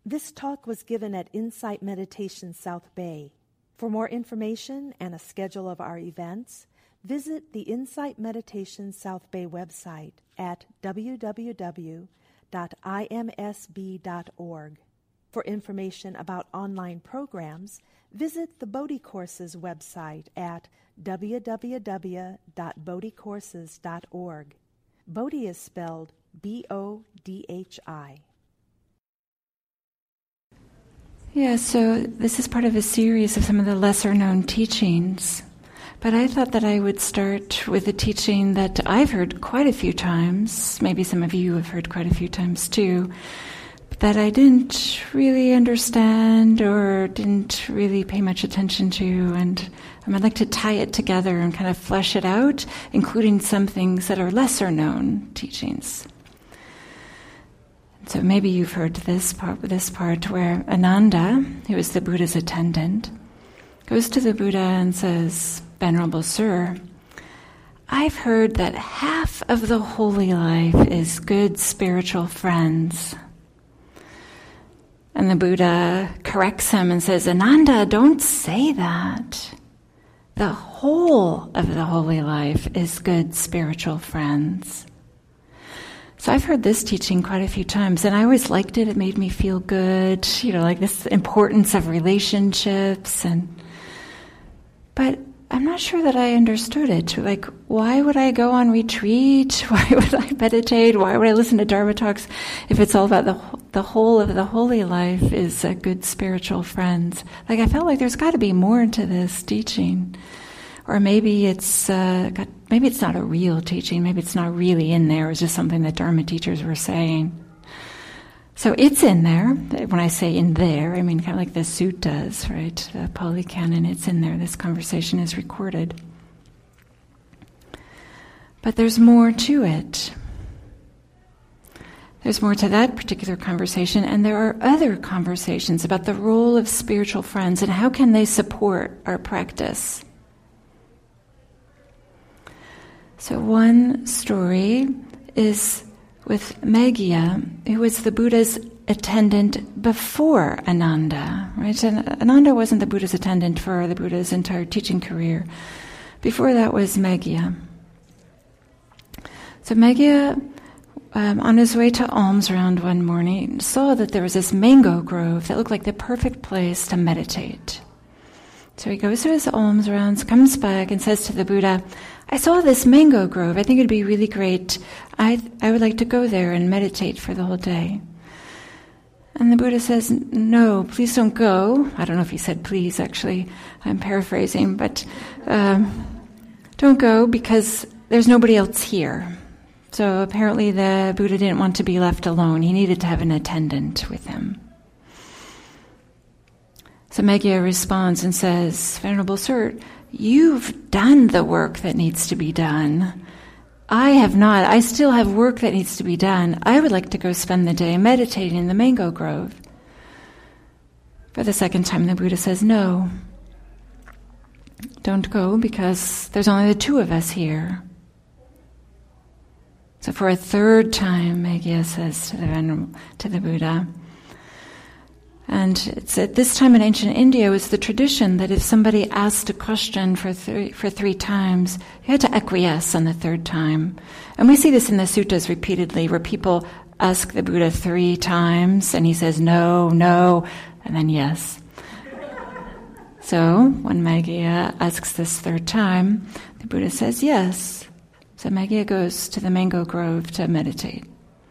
This talk was given at Insight Meditation South Bay. For more information and a schedule of our events, visit the Insight Meditation South Bay website at www.imsb.org. For information about online programs, visit the Bodhi Courses website at www.bodhicourses.org. Bodhi is spelled B-O-D-H-I. Yeah, so this is part of a series of some of the lesser-known teachings. But I thought that I would start with a teaching that I've heard quite a few times, maybe some of you have heard quite a few times too, but that I didn't really understand or didn't really pay much attention to, and I'd like to tie it together and kind of flesh it out, including some things that are lesser-known teachings. So maybe you've heard this part where Ananda, who is the Buddha's attendant, goes to the Buddha and says, "Venerable Sir, I've heard that half of the holy life is good spiritual friends." And the Buddha corrects him and says, "Ananda, don't say that. The whole of the holy life is good spiritual friends." So I've heard this teaching quite a few times, and I always liked it. It made me feel good, like this importance of relationships. But I'm not sure that I understood it. Like, why would I go on retreat? Why would I meditate? Why would I listen to Dharma talks if it's all about the whole of the holy life is good spiritual friends? Like, I felt like there's got to be more to this teaching. Or maybe it's not a real teaching. Maybe it's not really in there. It's just something that Dharma teachers were saying. So it's in there. When I say in there, I mean kind of like the suttas, right? The Pali Canon, it's in there. This conversation is recorded. But there's more to it. There's more to that particular conversation, and there are other conversations about the role of spiritual friends and how can they support our practice. So one story is with Megya, who was the Buddha's attendant before Ananda, right? And Ananda wasn't the Buddha's attendant for the Buddha's entire teaching career. Before that was Megya. So Megya, on his way to alms round one morning, saw that there was this mango grove that looked like the perfect place to meditate. So he goes to his alms rounds, comes back and says to the Buddha, "I saw this mango grove. I think it'd be really great. I would like to go there and meditate for the whole day." And the Buddha says, "No, please don't go." I don't know if he said please, actually. I'm paraphrasing, but don't go because there's nobody else here. So apparently the Buddha didn't want to be left alone. He needed to have an attendant with him. So Megya responds and says, "Venerable Sir, you've done the work that needs to be done. I have not. I still have work that needs to be done. I would like to go spend the day meditating in the mango grove." For the second time, the Buddha says, "No, don't go because there's only the two of us here." So for a third time, Megya says to the Buddha, and it's at this time in ancient India, it was the tradition that if somebody asked a question for three times, you had to acquiesce on the third time. And we see this in the suttas repeatedly, where people ask the Buddha 3 times, and he says no, no, and then yes. So when Megya asks this third time, the Buddha says yes. So Megya goes to the mango grove to meditate.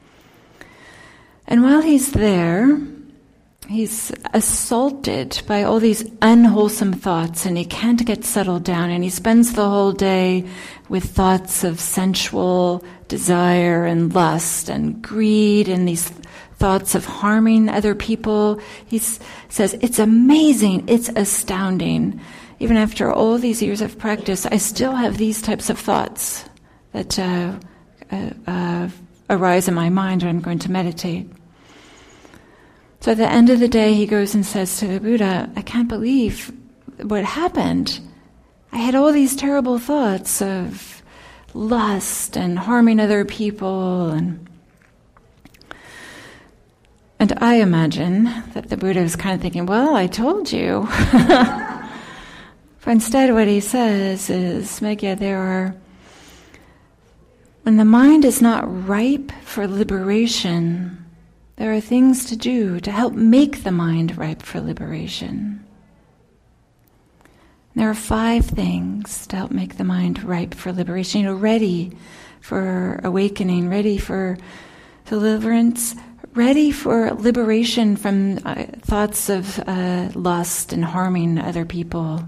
And while he's there, he's assaulted by all these unwholesome thoughts, and he can't get settled down, and he spends the whole day with thoughts of sensual desire and lust and greed and these thoughts of harming other people. He says, "It's amazing, it's astounding. Even after all these years of practice, I still have these types of thoughts that arise in my mind when I'm going to meditate." So at the end of the day, he goes and says to the Buddha, "I can't believe what happened. I had all these terrible thoughts of lust and harming other people." And I imagine that the Buddha was kind of thinking, well, I told you. But instead what he says is, Megya, when the mind is not ripe for liberation, there are things to do to help make the mind ripe for liberation. There are 5 things to help make the mind ripe for liberation, ready for awakening, ready for deliverance, ready for liberation from thoughts of lust and harming other people.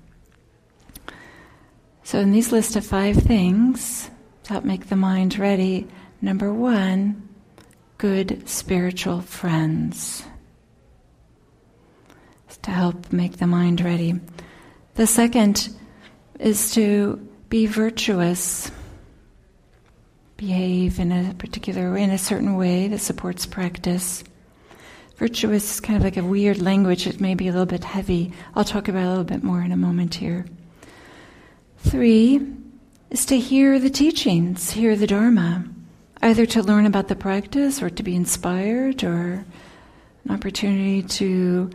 So in these list of 5 things to help make the mind ready, number 1, good spiritual friends. It's to help make the mind ready. The second is to be virtuous. Behave in a particular way, in a certain way that supports practice. Virtuous is kind of like a weird language. It may be a little bit heavy. I'll talk about it a little bit more in a moment here. 3 is to hear the teachings, hear the Dharma, either to learn about the practice or to be inspired, or an opportunity to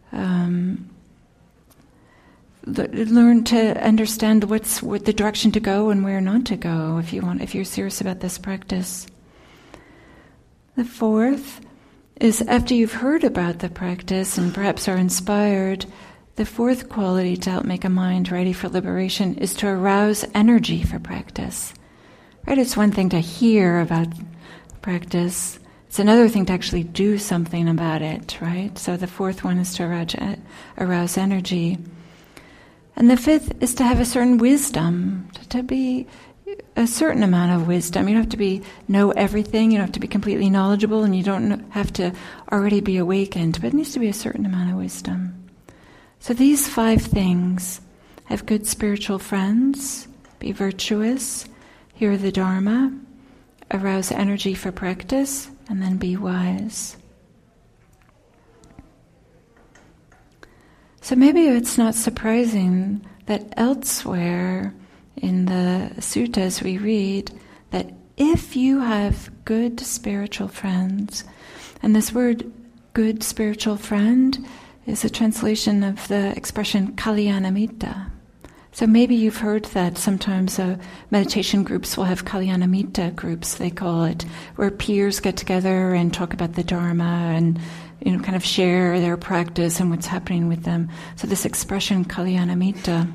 learn to understand what the direction to go and where not to go if you're serious about this practice. The 4th is, after you've heard about the practice and perhaps are inspired, the 4th quality to help make a mind ready for liberation is to arouse energy for practice. Right? It's one thing to hear about practice. It's another thing to actually do something about it, right? So the 4th one is to arouse energy. And the 5th is to have a certain wisdom, to be a certain amount of wisdom. You don't have to know everything, you don't have to be completely knowledgeable, and you don't have to already be awakened, but it needs to be a certain amount of wisdom. So these 5 things: have good spiritual friends, be virtuous, hear the Dharma, arouse energy for practice, and then be wise. So maybe it's not surprising that elsewhere in the suttas we read that if you have good spiritual friends, and this word good spiritual friend is a translation of the expression Kalyanamitta. So maybe you've heard that sometimes meditation groups will have Kalyanamitta groups, they call it, where peers get together and talk about the Dharma and kind of share their practice and what's happening with them. So this expression, Kalyanamitta.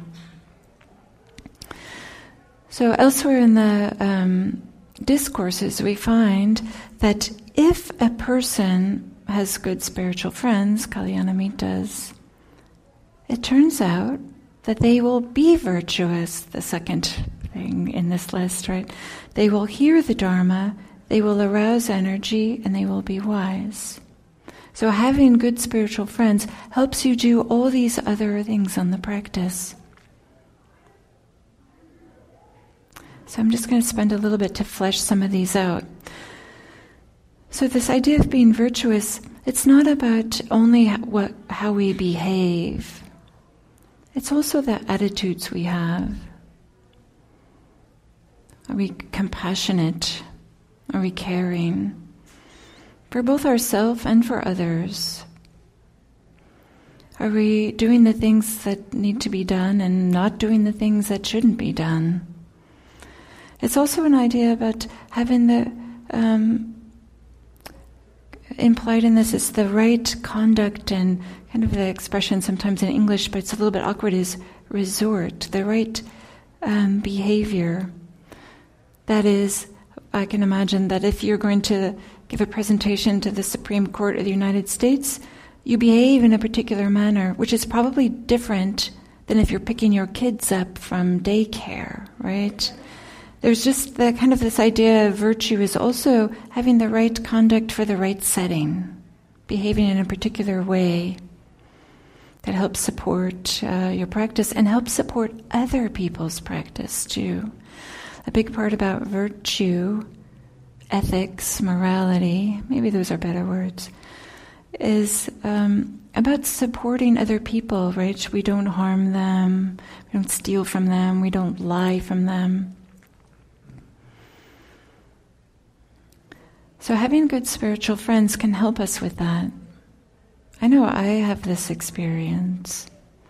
So elsewhere in the discourses, we find that if a person has good spiritual friends, Kalyanamittas, it turns out that they will be virtuous, the second thing in this list, right? They will hear the Dharma, they will arouse energy, and they will be wise. So having good spiritual friends helps you do all these other things on the practice. So I'm just going to spend a little bit to flesh some of these out. So this idea of being virtuous, it's not about only how we behave. It's also the attitudes we have. Are we compassionate? Are we caring? For both ourselves and for others. Are we doing the things that need to be done and not doing the things that shouldn't be done? It's also an idea about having the, implied in this is the right conduct, and kind of the expression sometimes in English, but it's a little bit awkward, is resort, the right behavior. That is, I can imagine that if you're going to give a presentation to the Supreme Court of the United States, you behave in a particular manner, which is probably different than if you're picking your kids up from daycare, right? There's just the kind of this idea of virtue is also having the right conduct for the right setting, behaving in a particular way that helps support your practice and helps support other people's practice too. A big part about virtue, ethics, morality, maybe those are better words, is about supporting other people, right? We don't harm them, we don't steal from them, we don't lie from them. So having good spiritual friends can help us with that. I know I have this experience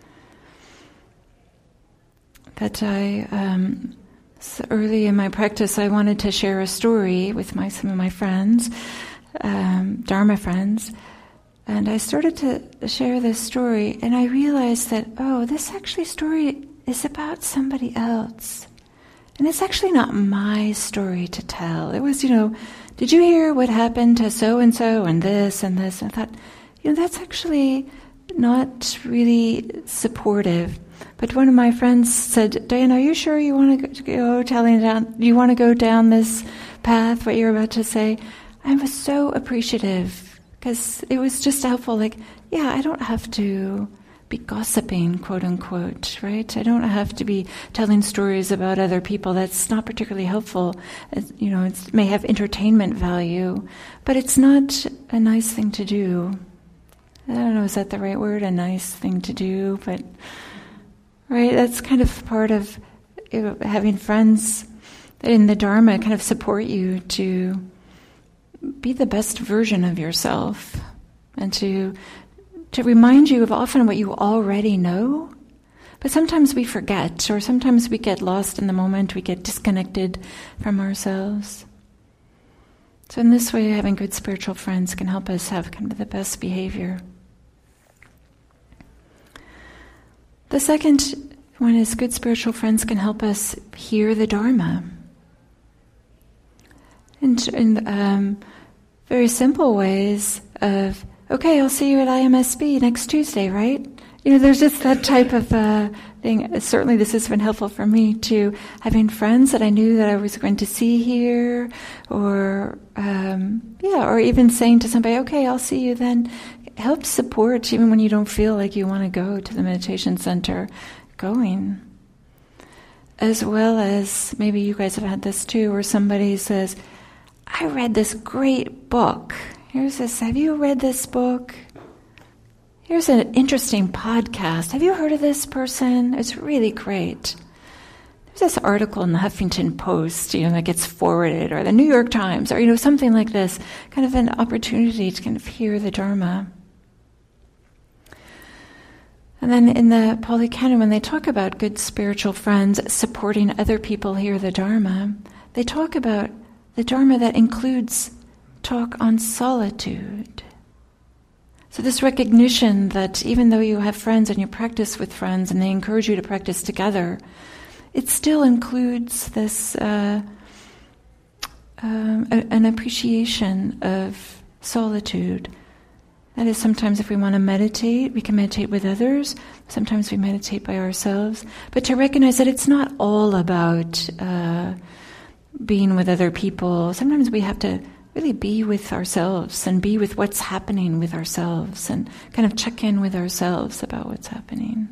that so early in my practice, I wanted to share a story with some of my friends, Dharma friends, and I started to share this story, and I realized that, this actually story is about somebody else. And it's actually not my story to tell. It was, did you hear what happened to so-and-so and this and this? And I thought, that's actually not really supportive. But one of my friends said, Diane, are you sure you want to go you want to go down this path, what you're about to say? I was so appreciative because it was just helpful. Like, I don't have to be gossiping, quote unquote, right? I don't have to be telling stories about other people. That's not particularly helpful. It may have entertainment value, but it's not a nice thing to do. I don't know, is that the right word? A nice thing to do, but right, that's kind of part of having friends in the Dharma kind of support you to be the best version of yourself and to remind you of often what you already know. But sometimes we forget, or sometimes we get lost in the moment, we get disconnected from ourselves. So in this way, having good spiritual friends can help us have kind of the best behavior. The second one is good spiritual friends can help us hear the Dharma. In very simple ways of, okay, I'll see you at IMSB next Tuesday, right? There's just that type of thing. Certainly this has been helpful for me too, having friends that I knew that I was going to see here, or even saying to somebody, okay, I'll see you then. Helps support even when you don't feel like you want to go to the meditation center, going. As well as, maybe you guys have had this too, where somebody says, I read this great book. Here's this, have you read this book? Here's an interesting podcast. Have you heard of this person? It's really great. There's this article in the Huffington Post, that gets forwarded, or the New York Times, or, something like this. Kind of an opportunity to kind of hear the Dharma. And then in the Pali Canon, when they talk about good spiritual friends supporting other people hear the Dharma, they talk about the Dharma that includes talk on solitude. So this recognition that even though you have friends and you practice with friends and they encourage you to practice together, it still includes this an appreciation of solitude. That is, sometimes if we want to meditate, we can meditate with others. Sometimes we meditate by ourselves. But to recognize that it's not all about being with other people. Sometimes we have to really be with ourselves and be with what's happening with ourselves and kind of check in with ourselves about what's happening.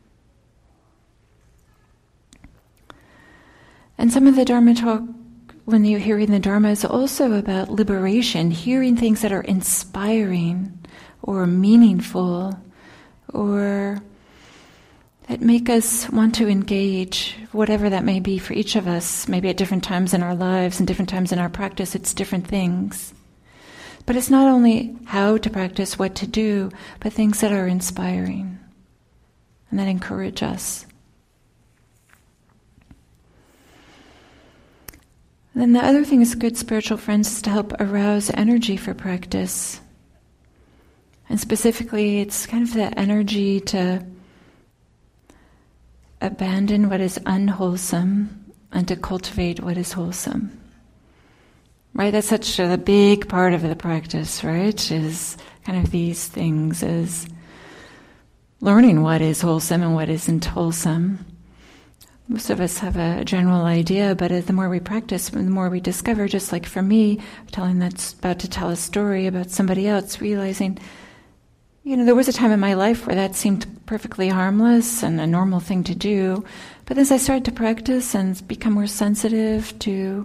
And some of the Dharma talk, when you're hearing the Dharma, is also about liberation, hearing things that are inspiring or meaningful or that make us want to engage, whatever that may be for each of us, maybe at different times in our lives and different times in our practice, it's different things. But it's not only how to practice, what to do, but things that are inspiring and that encourage us. And then the other thing is good spiritual friends is to help arouse energy for practice. And specifically, it's kind of the energy to abandon what is unwholesome and to cultivate what is wholesome. Right? That's such a big part of the practice, right? Is kind of these things, is learning what is wholesome and what isn't wholesome. Most of us have a general idea, but the more we practice, the more we discover, just like for me, about to tell a story about somebody else, realizing, there was a time in my life where that seemed perfectly harmless and a normal thing to do. But as I started to practice and become more sensitive to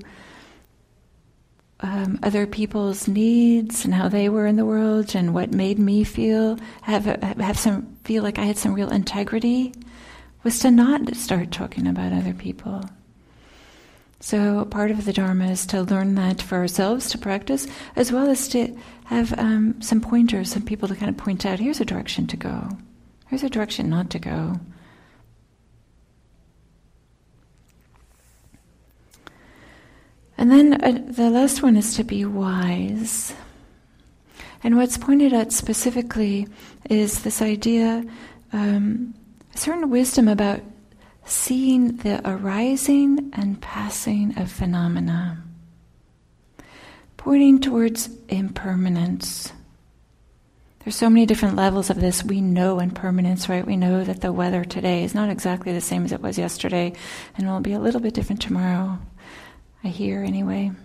other people's needs and how they were in the world and what made me feel like I had some real integrity, was to not start talking about other people. So part of the Dharma is to learn that for ourselves to practice, as well as to have some pointers, some people to kind of point out, here's a direction to go, here's a direction not to go. And then the last one is to be wise. And what's pointed at specifically is this idea, a certain wisdom about seeing the arising and passing of phenomena, pointing towards impermanence. There's so many different levels of this. We know impermanence, right? We know that the weather today is not exactly the same as it was yesterday, and will be a little bit different tomorrow, I hear anyway.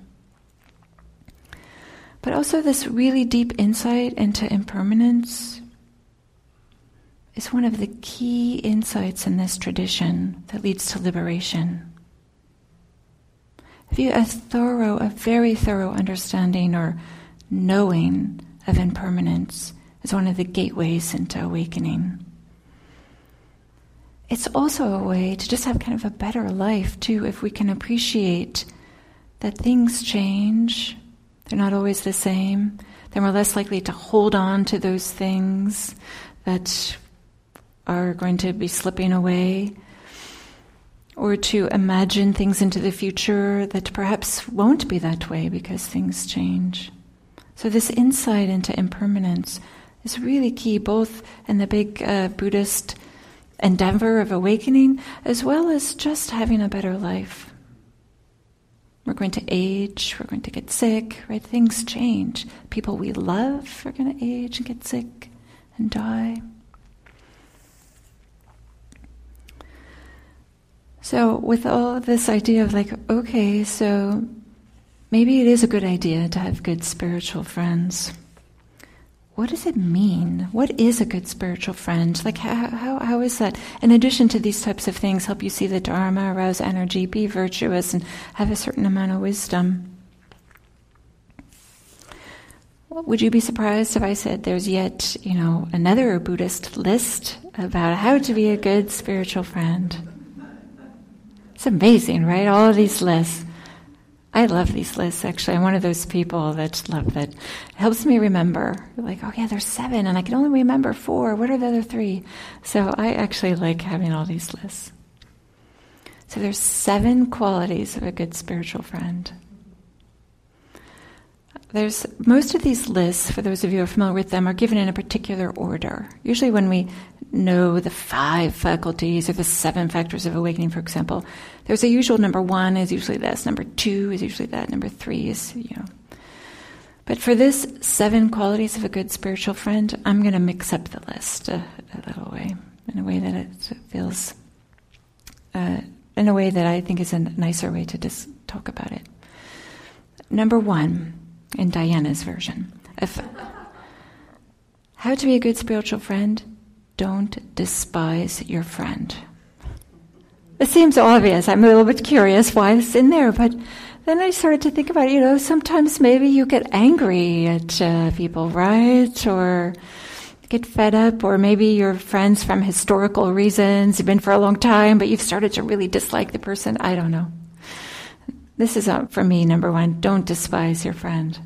But also this really deep insight into impermanence is one of the key insights in this tradition that leads to liberation. A very thorough understanding or knowing of impermanence is one of the gateways into awakening. It's also a way to just have kind of a better life too, if we can appreciate that things change, they're not always the same, then we're less likely to hold on to those things that are going to be slipping away, or to imagine things into the future that perhaps won't be that way because things change. So this insight into impermanence is really key, both in the big Buddhist endeavor of awakening, as well as just having a better life. We're going to age, we're going to get sick, right? Things change. People we love are going to age and get sick and die. So with all this idea of okay, so maybe it is a good idea to have good spiritual friends. What does it mean? What is a good spiritual friend? How is that? In addition to these types of things, help you see the Dharma, arouse energy, be virtuous, and have a certain amount of wisdom. Would you be surprised if I said there's yet, another Buddhist list about how to be a good spiritual friend? It's amazing, right? All of these lists. I love these lists, actually. I'm one of those people that love that. It helps me remember. There's 7, and I can only remember 4. What are the other 3? So I actually like having all these lists. So there's 7 qualities of a good spiritual friend. There's most of these lists, for those of you who are familiar with them, are given in a particular order. Usually when we know the 5 faculties or the 7 factors of awakening, for example, there's a usual number 1 is usually this, number 2 is usually that, number 3 is, But for this 7 qualities of a good spiritual friend, I'm going to mix up the list a little way, in a way that it feels, in a way that I think is a nicer way to just talk about it. Number 1, in Diana's version, how to be a good spiritual friend: don't despise your friend. It seems obvious. I'm a little bit curious why it's in there, but then I started to think about sometimes maybe you get angry at people, right? Or get fed up, or maybe you're friends from historical reasons. You've been for a long time, but you've started to really dislike the person. I don't know. This is, for me, number 1, don't despise your friend.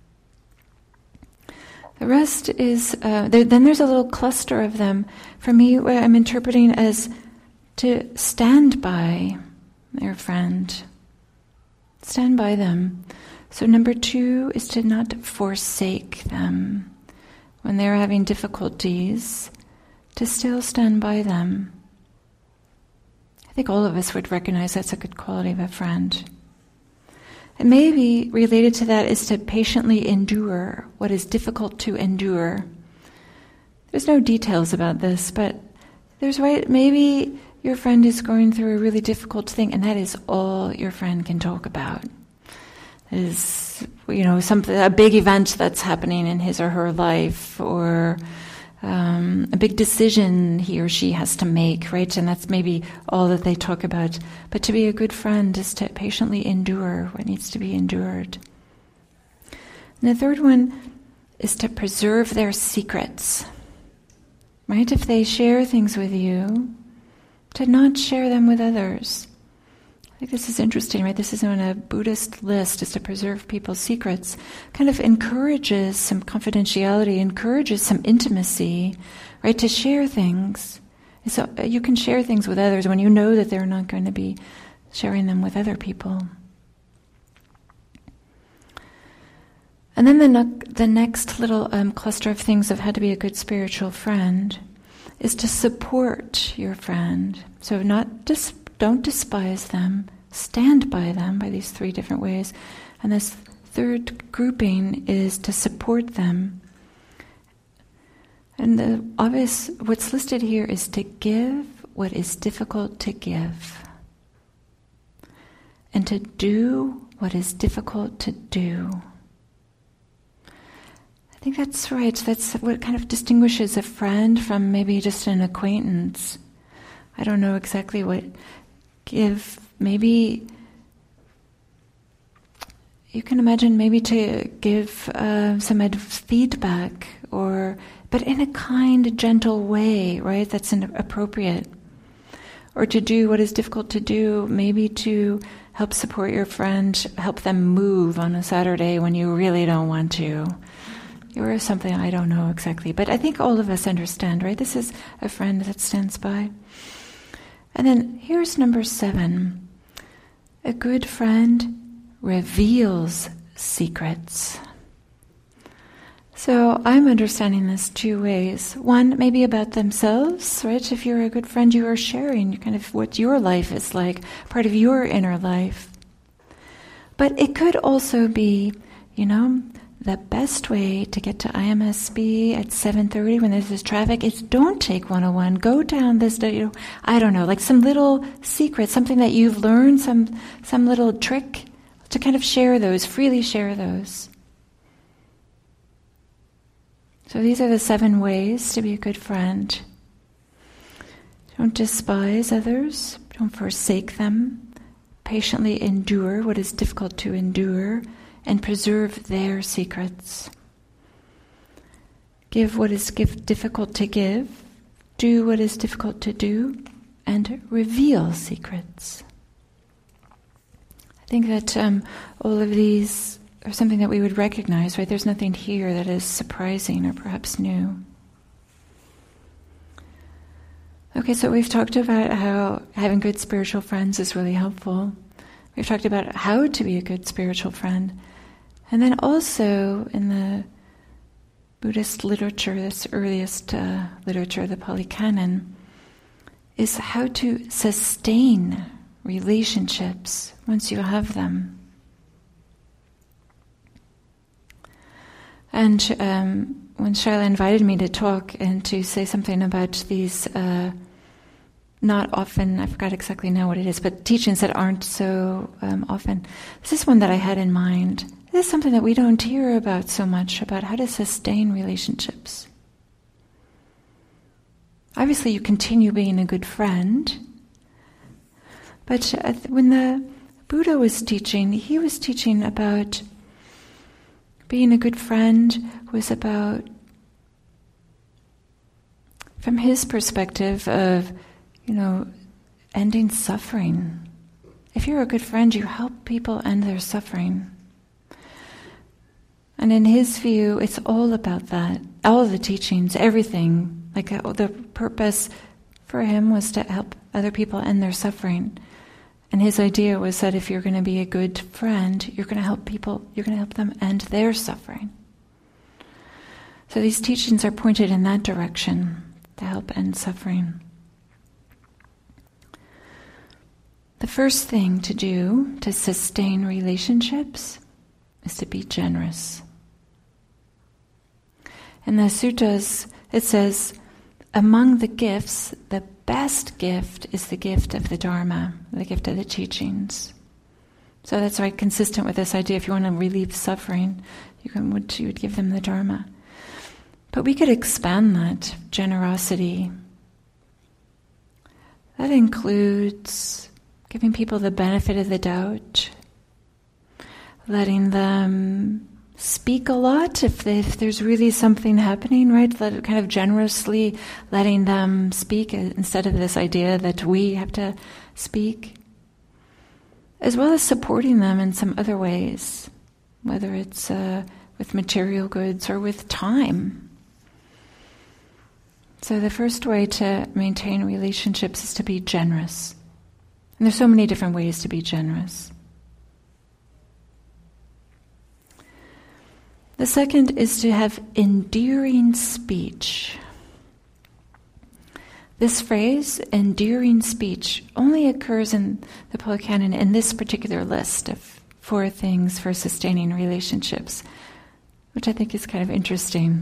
The rest is, then there's a little cluster of them, for me, where I'm interpreting as to stand by your friend. Stand by them. So number 2 is to not forsake them. When they're having difficulties, to still stand by them. I think all of us would recognize that's a good quality of a friend. And maybe related to that is to patiently endure what is difficult to endure. There's no details about this, but maybe your friend is going through a really difficult thing, and that is all your friend can talk about. Is a big event that's happening in his or her life, or a big decision he or she has to make, right? And that's maybe all that they talk about. But to be a good friend is to patiently endure what needs to be endured. And the third one is to preserve their secrets, right? If they share things with you, to not share them with others. Like, this is interesting, right? This is on a Buddhist list, is to preserve people's secrets. Kind of encourages some confidentiality, encourages some intimacy, right? To share things. So you can share things with others when you know that they're not going to be sharing them with other people. And then the next little cluster of things of how to be a good spiritual friend is to support your friend. So don't despise them, stand by them by these three different ways. And this third grouping is to support them. And the obvious, what's listed here is to give what is difficult to give. And to do what is difficult to do. I think that's right. That's what kind of distinguishes a friend from maybe just an acquaintance. I don't know exactly what give. Maybe you can imagine maybe to give some feedback, but in a kind, gentle way, right? That's appropriate. Or to do what is difficult to do, maybe to help support your friend, help them move on a Saturday when you really don't want to. Or something, I don't know exactly. But I think all of us understand, right? This is a friend that stands by. And then here's number 7. A good friend reveals secrets. So I'm understanding this 2 ways. One, maybe about themselves, right? If you're a good friend, you are sharing kind of what your life is like, part of your inner life. But it could also be, the best way to get to IMSB at 7:30 when there's this traffic is don't take 101. Go down this, I don't know, like some little secret, something that you've learned, some little trick to kind of share those, freely share those. So these are the 7 ways to be a good friend. Don't despise others. Don't forsake them. Patiently endure what is difficult to endure. And preserve their secrets. Give what is difficult to give, do what is difficult to do, and reveal secrets. I think that all of these are something that we would recognize, right? There's nothing here that is surprising or perhaps new. Okay, so we've talked about how having good spiritual friends is really helpful. We've talked about how to be a good spiritual friend. And then also in the Buddhist literature, this earliest literature, the Pali Canon, is how to sustain relationships once you have them. And when Shaila invited me to talk and to say something about these not often, I forgot exactly now what it is, but teachings that aren't so often, this is one that I had in mind. This is something that we don't hear about so much, about how to sustain relationships. Obviously, you continue being a good friend, but when the Buddha was teaching, he was teaching about being a good friend was about, from his perspective of, ending suffering. If you're a good friend, you help people end their suffering. And in his view, it's all about that. All the teachings, everything. Like the purpose for him was to help other people end their suffering. And his idea was that if you're going to be a good friend, you're going to help people, you're going to help them end their suffering. So these teachings are pointed in that direction, to help end suffering. The first thing to do to sustain relationships is to be generous. In the suttas, it says, among the gifts, the best gift is the gift of the Dharma, the gift of the teachings. So that's right, consistent with this idea, if you want to relieve suffering, you would give them the Dharma. But we could expand that generosity. That includes giving people the benefit of the doubt, letting them speak a lot if there's really something happening, right? Kind of generously letting them speak instead of this idea that we have to speak. as well as supporting them in some other ways, whether it's with material goods or with time. So the first way to maintain relationships is to be generous. And there's so many different ways to be generous. The second is to have endearing speech. This phrase, endearing speech, only occurs in the Pali Canon in this particular list of 4 things for sustaining relationships, which I think is kind of interesting.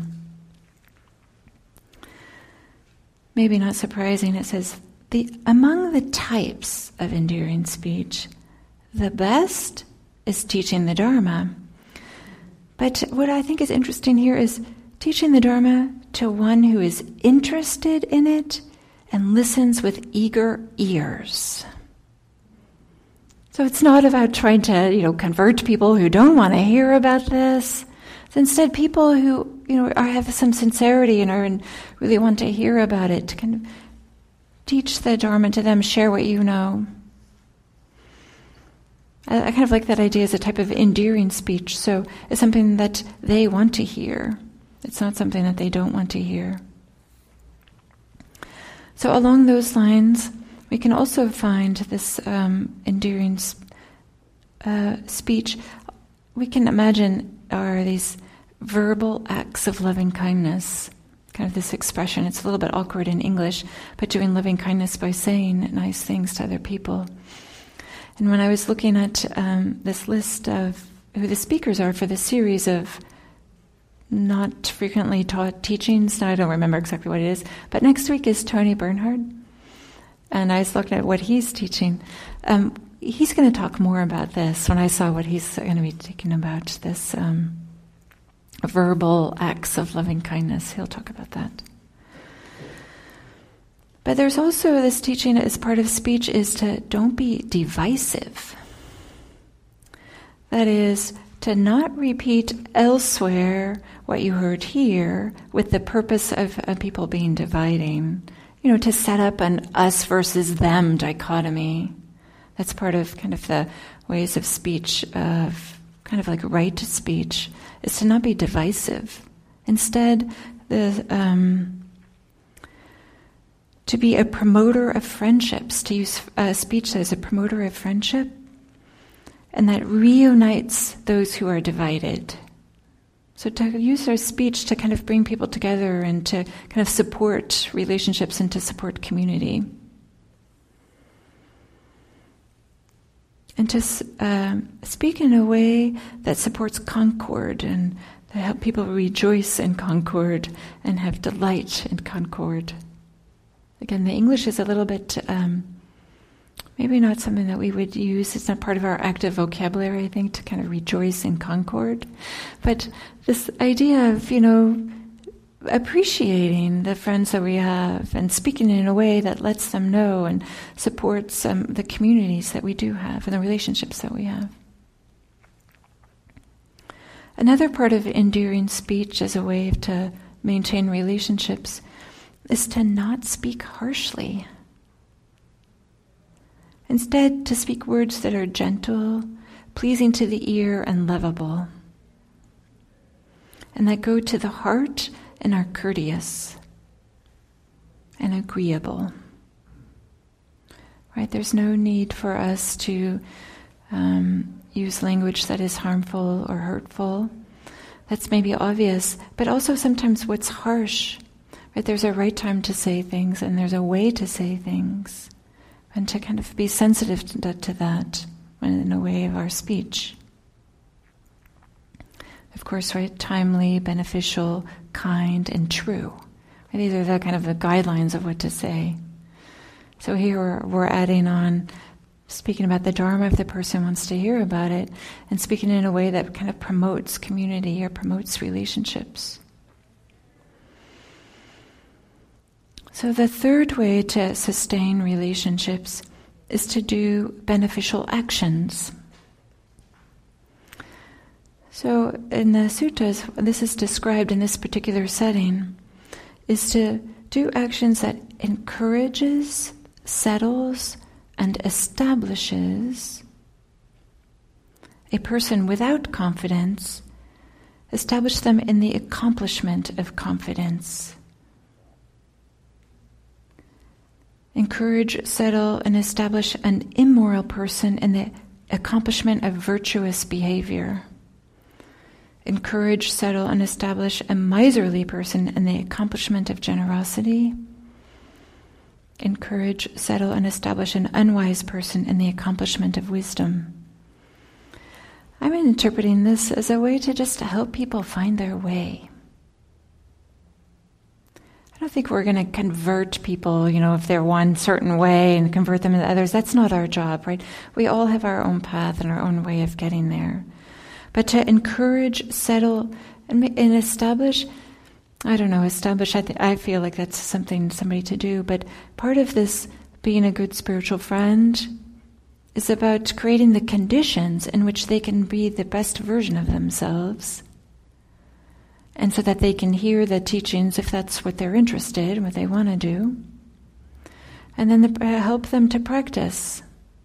Maybe not surprising, it says, among the types of endearing speech, the best is teaching the Dharma. But what I think is interesting here is teaching the Dharma to one who is interested in it and listens with eager ears. So it's not about trying to, convert people who don't want to hear about this. It's instead people who, have some sincerity and really want to hear about it, to kind of teach the Dharma to them, share what you know. I kind of like that idea as a type of endearing speech. So it's something that they want to hear. It's not something that they don't want to hear. So along those lines, we can also find this endearing speech. We can imagine are these verbal acts of loving kindness. Kind of this expression. It's a little bit awkward in English, but doing loving kindness by saying nice things to other people. And when I was looking at this list of who the speakers are for this series of not frequently taught teachings, now I don't remember exactly what it is, but next week is Tony Bernhard. And I was looking at what he's teaching. He's going to talk more about this when I saw what he's going to be talking about, this verbal acts of loving kindness. He'll talk about that. But there's also this teaching as part of speech is to don't be divisive. That is, to not repeat elsewhere what you heard here with the purpose of people being dividing. To set up an us versus them dichotomy. That's part of kind of the ways of speech, of kind of like right speech, is to not be divisive. Instead, to be a promoter of friendships, to use speech as a promoter of friendship, and that reunites those who are divided. So to use our speech to kind of bring people together and to kind of support relationships and to support community. And to speak in a way that supports concord and to help people rejoice in concord and have delight in concord. Again, the English is a little bit, maybe not something that we would use. It's not part of our active vocabulary, I think, to kind of rejoice in concord. But this idea of, appreciating the friends that we have and speaking in a way that lets them know and supports the communities that we do have and the relationships that we have. Another part of endearing speech as a way to maintain relationships is to not speak harshly. Instead, to speak words that are gentle, pleasing to the ear, and lovable, and that go to the heart and are courteous and agreeable. Right? There's no need for us to use language that is harmful or hurtful. That's maybe obvious, but also sometimes what's harsh. Right? There's a right time to say things, and there's a way to say things, and to kind of be sensitive to that in a way of our speech. Of course, right? Timely, beneficial, kind, and true. Right? These are the kind of the guidelines of what to say. So here we're adding on speaking about the Dharma if the person wants to hear about it, and speaking in a way that kind of promotes community or promotes relationships. So the third way to sustain relationships is to do beneficial actions. So in the suttas, this is described in this particular setting, is to do actions that encourages, settles, and establishes a person without confidence, establish them in the accomplishment of confidence. Encourage, settle, and establish an immoral person in the accomplishment of virtuous behavior. Encourage, settle, and establish a miserly person in the accomplishment of generosity. Encourage, settle, and establish an unwise person in the accomplishment of wisdom. I'm interpreting this as a way to just help people find their way. I don't think we're going to convert people, if they're one certain way and convert them into others. That's not our job, right? We all have our own path and our own way of getting there. But to encourage, settle, and establish, I feel like that's somebody to do. But part of this being a good spiritual friend is about creating the conditions in which they can be the best version of themselves. And so that they can hear the teachings if that's what they're interested in, what they want to do. And then help them to practice.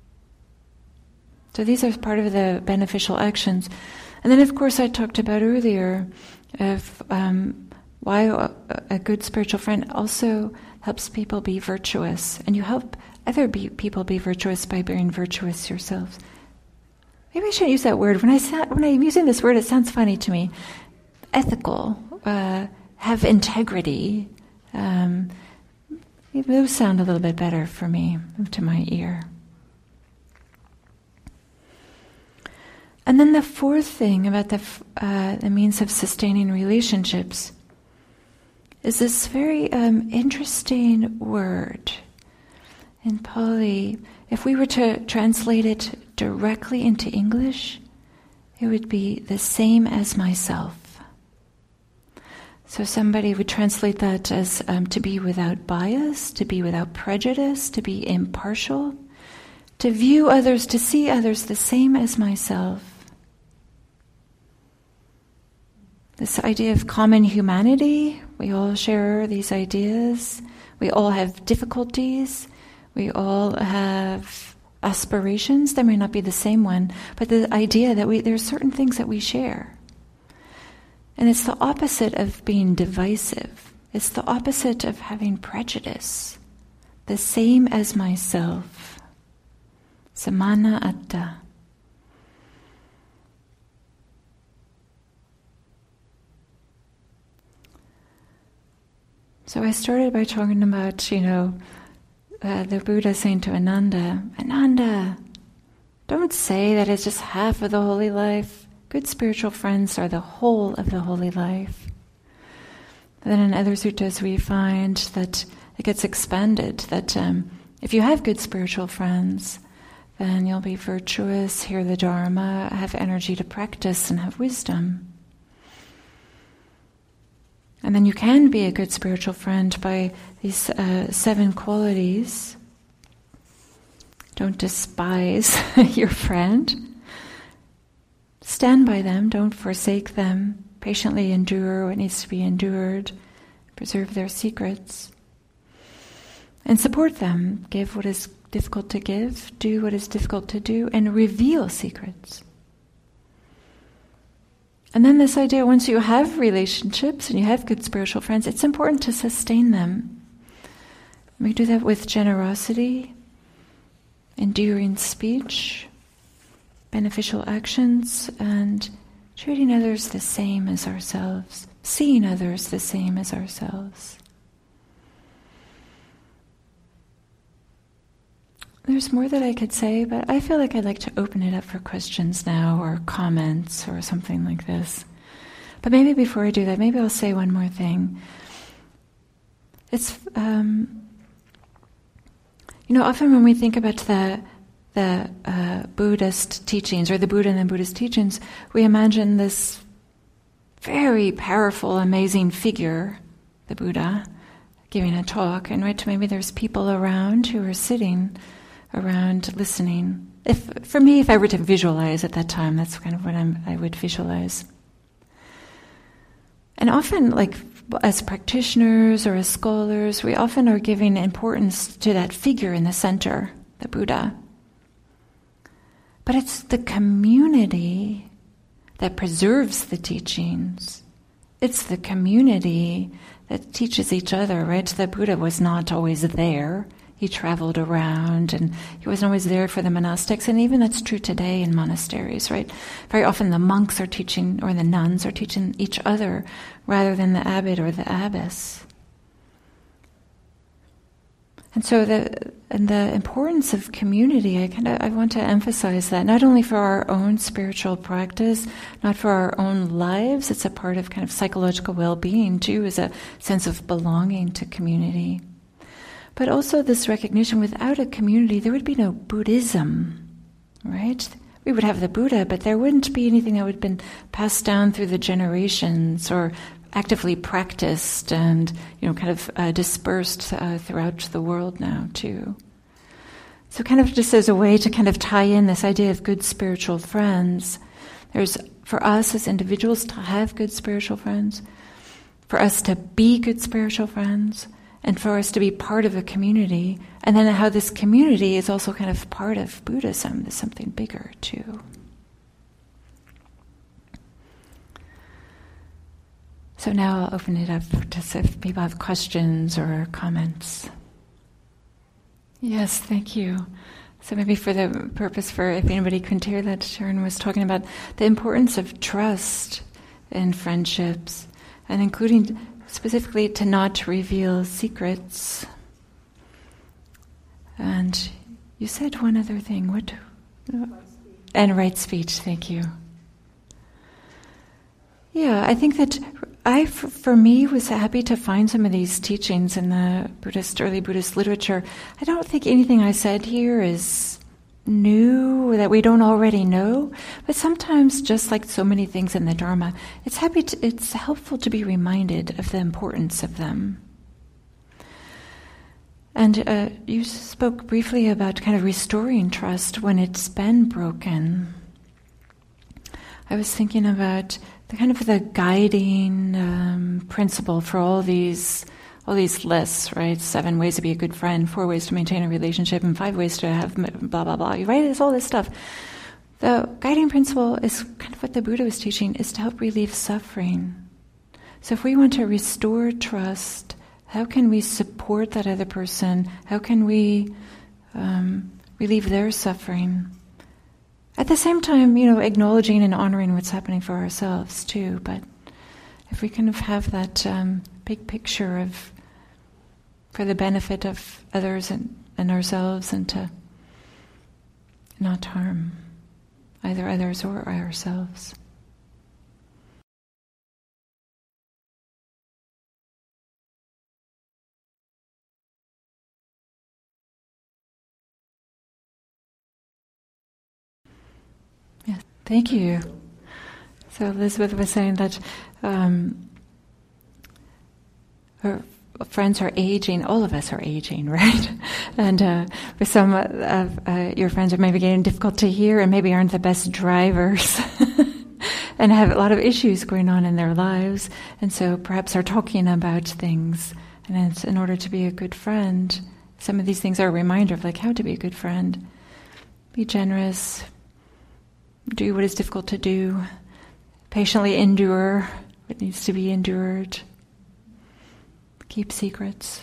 So these are part of the beneficial actions. And then, of course, I talked about earlier of why a good spiritual friend also helps people be virtuous. And you help other people be virtuous by being virtuous yourselves. Maybe I shouldn't use that word. When I'm using this word, it sounds funny to me. Ethical, have integrity. Those sound a little bit better for me, to my ear. And then the fourth thing about the means of sustaining relationships is this very interesting word in Pali. If we were to translate it directly into English, it would be the same as myself. So somebody would translate that as to be without bias, to be without prejudice, to be impartial, to view others, to see others the same as myself. This idea of common humanity, we all share these ideas. We all have difficulties. We all have aspirations. They may not be the same one, but the idea that there's certain things that we share. And it's the opposite of being divisive. It's the opposite of having prejudice. The same as myself. Samana atta. So I started by talking about, the Buddha saying to Ananda, don't say that it's just half of the holy life. Good spiritual friends are the whole of the holy life. And then in other suttas we find that it gets expanded, that if you have good spiritual friends, then you'll be virtuous, hear the Dharma, have energy to practice, and have wisdom. And then you can be a good spiritual friend by these 7 qualities. Don't despise your friend. Stand by them, don't forsake them. Patiently endure what needs to be endured. Preserve their secrets. And support them. Give what is difficult to give. Do what is difficult to do. And reveal secrets. And then this idea, once you have relationships and you have good spiritual friends, it's important to sustain them. We do that with generosity, endearing speech, beneficial actions, and treating others the same as ourselves, seeing others the same as ourselves. There's more that I could say, but I feel like I'd like to open it up for questions now, or comments, or something like this. But maybe before I do that, maybe I'll say one more thing. It's, often when we think about the Buddhist teachings, or the Buddha and the Buddhist teachings, we imagine this very powerful, amazing figure, the Buddha, giving a talk, and maybe there's people around who are sitting around listening. If I were to visualize at that time, that's kind of what I would visualize. And often, as practitioners or as scholars, we often are giving importance to that figure in the center, the Buddha. But it's the community that preserves the teachings. It's the community that teaches each other, right? The Buddha was not always there. He traveled around, and he wasn't always there for the monastics, and even that's true today in monasteries, right? Very often the monks are teaching, or the nuns are teaching each other, rather than the abbot or the abbess. And so the importance of community, I want to emphasize that, not only for our own spiritual practice, not for our own lives, it's a part of kind of psychological well-being too, is a sense of belonging to community. But also this recognition, without a community, there would be no Buddhism, right? We would have the Buddha, but there wouldn't be anything that would have been passed down through the generations or actively practiced and, kind of dispersed throughout the world now, too. So kind of just as a way to kind of tie in this idea of good spiritual friends, there's, for us as individuals to have good spiritual friends, for us to be good spiritual friends, and for us to be part of a community, and then how this community is also kind of part of Buddhism. There's something bigger, too. So now I'll open it up to see if people have questions or comments. Yes, thank you. So maybe for the purpose for, if anybody couldn't hear that, Sharon was talking about the importance of trust in friendships, and including specifically to not reveal secrets. And you said one other thing. What? And right speech, thank you. Yeah, I think that for me, was happy to find some of these teachings in the early Buddhist literature. I don't think anything I said here is new, that we don't already know, but sometimes, just like so many things in the Dharma, it's helpful to be reminded of the importance of them. And you spoke briefly about kind of restoring trust when it's been broken. I was thinking about the guiding principle for all these lists, right? 7 ways to be a good friend, 4 ways to maintain a relationship, and 5 ways to have blah, blah, blah, right? It's all this stuff. The guiding principle is kind of what the Buddha was teaching, is to help relieve suffering. So if we want to restore trust, how can we support that other person? How can we relieve their suffering? At the same time, acknowledging and honoring what's happening for ourselves too. But if we kind of have that big picture for the benefit of others and ourselves, and to not harm either others or ourselves. Yes, thank you. So Elizabeth was saying that her friends are aging. All of us are aging, right? And with some of your friends are maybe getting difficult to hear and maybe aren't the best drivers and have a lot of issues going on in their lives. And so perhaps are talking about things. And it's in order to be a good friend, some of these things are a reminder of how to be a good friend. Be generous. Do what is difficult to do. Patiently endure what needs to be endured. Keep secrets.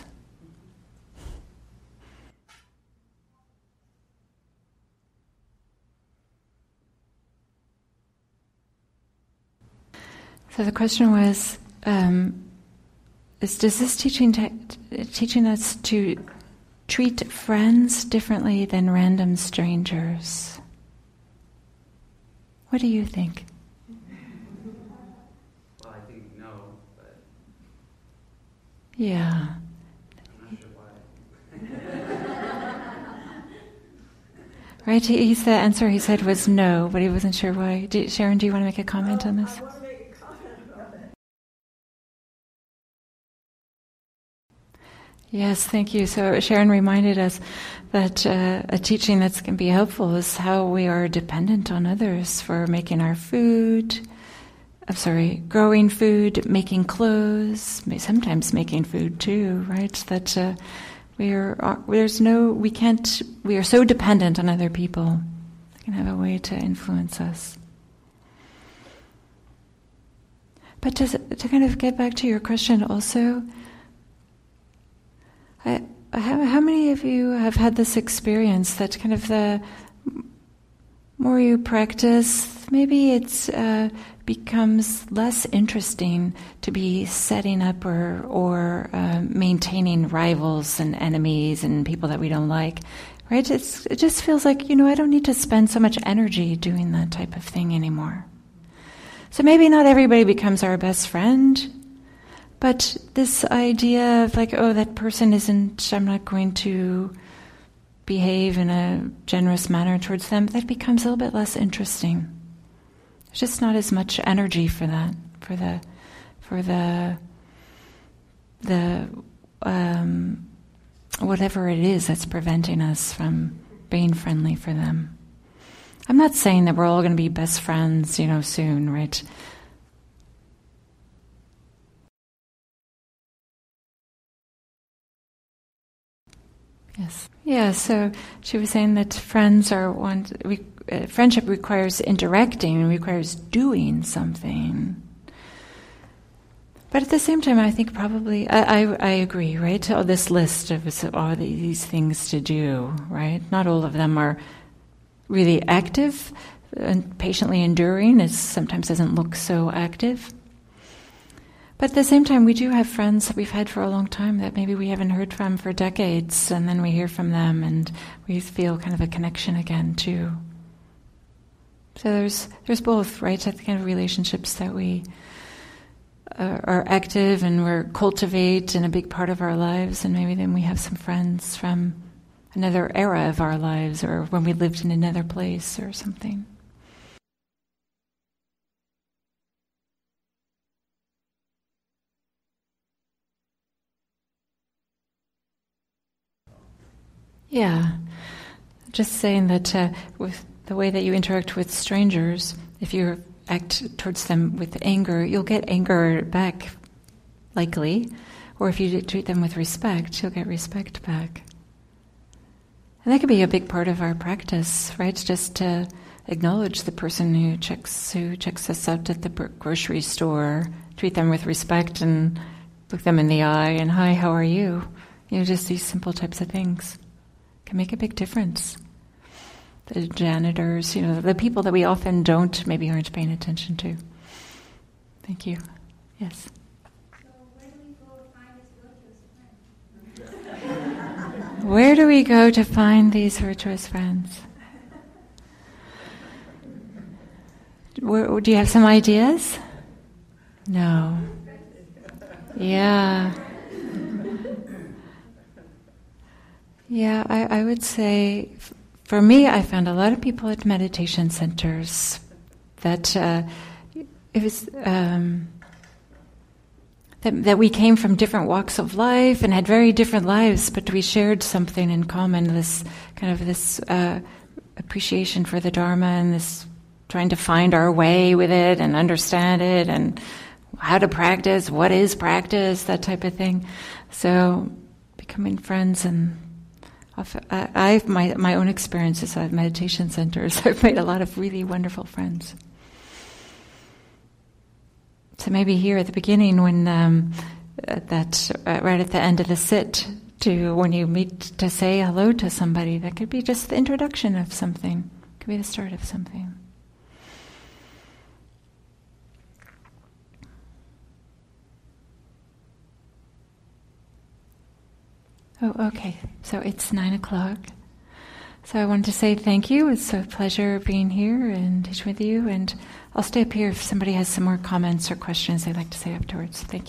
So the question was, does this teaching us to treat friends differently than random strangers? What do you think? Well, I think no, but yeah. I'm not sure why. Right, the answer he said was no, but he wasn't sure why. Sharon, do you want to make a comment on this? I want to make a comment about it. Yes, thank you. So Sharon reminded us that a teaching that can be helpful is how we are dependent on others for making our food, growing food, making clothes, sometimes making food too, right? That we are so dependent on other people. can have a way to influence us. But to kind of get back to your question also, how many of you have had this experience that kind of the more you practice, maybe it becomes less interesting to be setting up or maintaining rivals and enemies and people that we don't like, right? It just feels like, I don't need to spend so much energy doing that type of thing anymore. So maybe not everybody becomes our best friend, but this idea of like, oh, that person I'm not going to behave in a generous manner towards them, that becomes a little bit less interesting. There's just not as much energy for that, for the whatever it is that's preventing us from being friendly for them. I'm not saying that we're all going to be best friends, soon, right? Yes. Yeah, so she was saying that friendship requires interacting, requires doing something. But at the same time, I think probably, I agree, right? All this list of all these things to do, right? Not all of them are really active, and patiently enduring sometimes doesn't look so active. But at the same time, we do have friends that we've had for a long time that maybe we haven't heard from for decades, and then we hear from them and we feel kind of a connection again too. So there's both, right? The kind of relationships that we are active and we cultivate in a big part of our lives, and maybe then we have some friends from another era of our lives, or when we lived in another place or something. Yeah, just saying that with the way that you interact with strangers, if you act towards them with anger, you'll get anger back, likely, or if you treat them with respect, you'll get respect back. And that could be a big part of our practice, right? Just to acknowledge the person who checks us out at the grocery store, treat them with respect and look them in the eye and, hi, how are you? Just these simple types of things can make a big difference. The janitors, the people that we often maybe aren't paying attention to. Thank you. Yes. Where do we go to find these virtuous friends? Do you have some ideas? No. Yeah. Yeah, I would say, for me, I found a lot of people at meditation centers that it was that we came from different walks of life and had very different lives, but we shared something in common. This appreciation for the Dharma and this trying to find our way with it and understand it and how to practice, what is practice, that type of thing. So becoming friends, and I've my own experiences at meditation centers. I've made a lot of really wonderful friends. So maybe here at the beginning, when right at the end of the sit, when you meet to say hello to somebody, that could be just the introduction of something. It could be the start of something. Oh, okay. So it's 9:00. So I wanted to say thank you. It's a pleasure being here and teaching with you. And I'll stay up here if somebody has some more comments or questions they'd like to say afterwards. Thank you.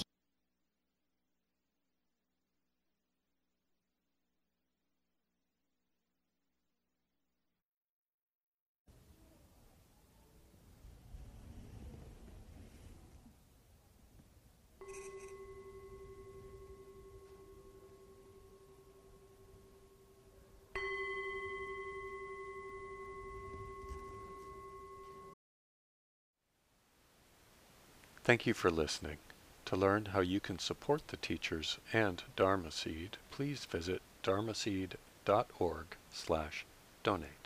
Thank you for listening. To learn how you can support the teachers and Dharma Seed, please visit dharmaseed.org/donate.